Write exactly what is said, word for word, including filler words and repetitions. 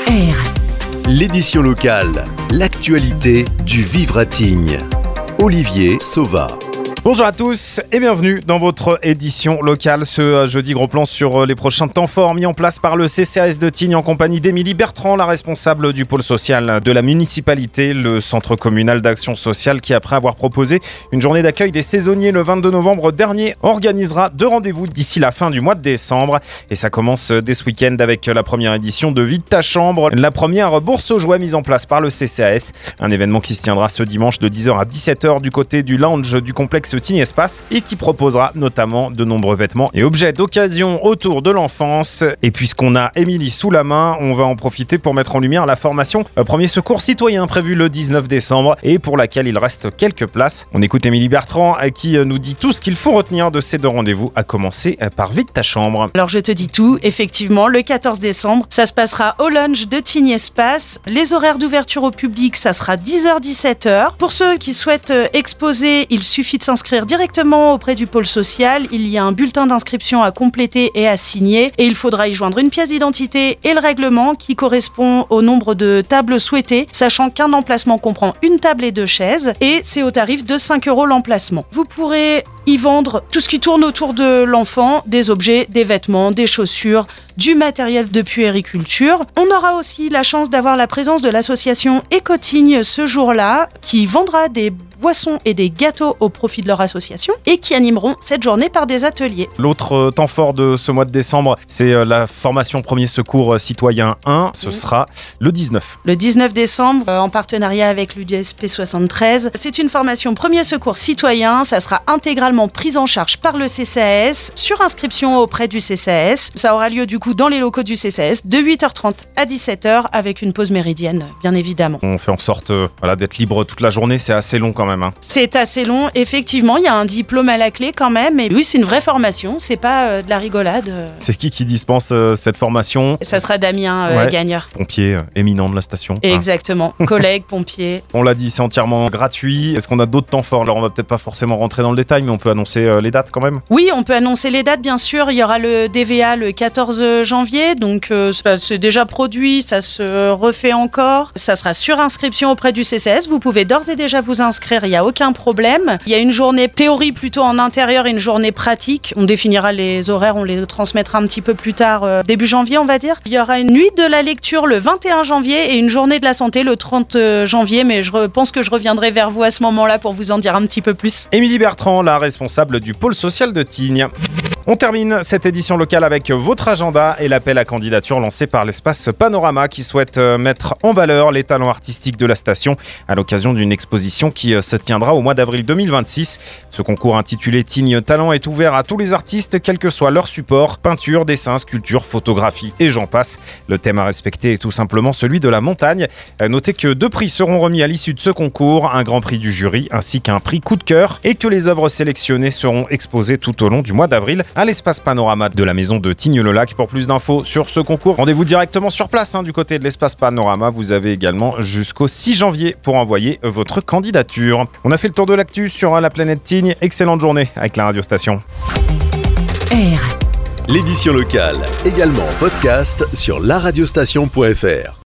R. L'édition locale, l'actualité du vivre à Tignes. Olivier Sauva. Bonjour à tous et bienvenue dans votre édition locale. Ce jeudi, gros plan sur les prochains temps forts mis en place par le C C A S de Tignes en compagnie d'Émilie Bertrand, la responsable du pôle social de la municipalité, le centre communal d'action sociale qui, après avoir proposé une journée d'accueil des saisonniers le vingt-deux novembre dernier, organisera deux rendez-vous d'ici la fin du mois de décembre. Et ça commence dès ce week-end avec la première édition de Vide ta chambre, la première bourse aux jouets mise en place par le C C A S. Un événement qui se tiendra ce dimanche de dix heures à dix-sept heures du côté du lounge du complexe Tignes Espace et qui proposera notamment de nombreux vêtements et objets d'occasion autour de l'enfance. Et puisqu'on a Émilie sous la main, on va en profiter pour mettre en lumière la formation Premier Secours Citoyen prévue le dix-neuf décembre et pour laquelle il reste quelques places. On écoute Émilie Bertrand qui nous dit tout ce qu'il faut retenir de ces deux rendez-vous, à commencer par Vide ta chambre. Alors je te dis tout, effectivement, le quatorze décembre, ça se passera au lounge de Tignes Espace. Les horaires d'ouverture au public, ça sera dix heures dix-sept heures. Pour ceux qui souhaitent exposer, il suffit de s'inscrire directement auprès du pôle social. Il y a un bulletin d'inscription à compléter et à signer et il faudra y joindre une pièce d'identité et le règlement qui correspond au nombre de tables souhaitées, sachant qu'un emplacement comprend une table et deux chaises et c'est au tarif de cinq euros l'emplacement. Vous pourrez y vendre tout ce qui tourne autour de l'enfant, des objets, des vêtements, des chaussures, du matériel de puériculture. On aura aussi la chance d'avoir la présence de l'association Éco-Tignes ce jour-là, qui vendra des boissons et des gâteaux au profit de leur association et qui animeront cette journée par des ateliers. L'autre temps fort de ce mois de décembre, c'est la formation Premier Secours Citoyen un. Ce mmh. sera le dix-neuf. Le dix-neuf décembre, en partenariat avec l'U D S P soixante-treize. C'est une formation Premier Secours Citoyen. Ça sera intégralement prise en charge par le C C A S sur inscription auprès du C C A S. Ça aura lieu du coup dans les locaux du C C A S de huit heures trente à dix-sept heures avec une pause méridienne, bien évidemment. On fait en sorte euh, voilà, d'être libre toute la journée, c'est assez long quand même. Hein. C'est assez long, effectivement, il y a un diplôme à la clé quand même, mais oui, c'est une vraie formation, c'est pas euh, de la rigolade. C'est qui qui dispense euh, cette formation ? Ça sera Damien euh, ouais. Gagneur. Pompier euh, éminent de la station. Exactement, hein. Collègue, pompier. On l'a dit, c'est entièrement gratuit. Est-ce qu'on a d'autres temps forts ? Alors on va peut-être pas forcément rentrer dans le détail, mais on peut annoncer euh, les dates quand même ? Oui, on peut annoncer les dates, bien sûr. Il y aura le D V A le quatorze janvier, donc euh, ça c'est déjà produit, ça se refait encore. Ça sera sur inscription auprès du C C A S. Vous pouvez d'ores et déjà vous inscrire, il n'y a aucun problème. Il y a une journée théorie plutôt en intérieur et une journée pratique. On définira les horaires, on les transmettra un petit peu plus tard, euh, début janvier, on va dire. Il y aura une nuit de la lecture le vingt et un janvier et une journée de la santé le trente janvier, mais je re- pense que je reviendrai vers vous à ce moment-là pour vous en dire un petit peu plus. Émilie Bertrand, la responsable du pôle social de Tignes. On termine cette édition locale avec votre agenda et l'appel à candidature lancé par l'espace Panorama qui souhaite mettre en valeur les talents artistiques de la station à l'occasion d'une exposition qui se tiendra au mois d'avril deux mille vingt-six. Ce concours intitulé Tignes Talent est ouvert à tous les artistes, quel que soit leur support, peinture, dessin, sculpture, photographie et j'en passe. Le thème à respecter est tout simplement celui de la montagne. Notez que deux prix seront remis à l'issue de ce concours, un grand prix du jury ainsi qu'un prix coup de cœur et que les œuvres sélectionnées seront exposées tout au long du mois d'avril à l'espace Panorama de la maison de Tignes-le-Lac. Pour plus d'infos sur ce concours, rendez-vous directement sur place hein, du côté de l'espace Panorama. Vous avez également jusqu'au six janvier pour envoyer votre candidature. On a fait le tour de l'actu sur la planète Tignes. Excellente journée avec la radiostation. R. L'édition locale, également en podcast sur la radiostation point f r.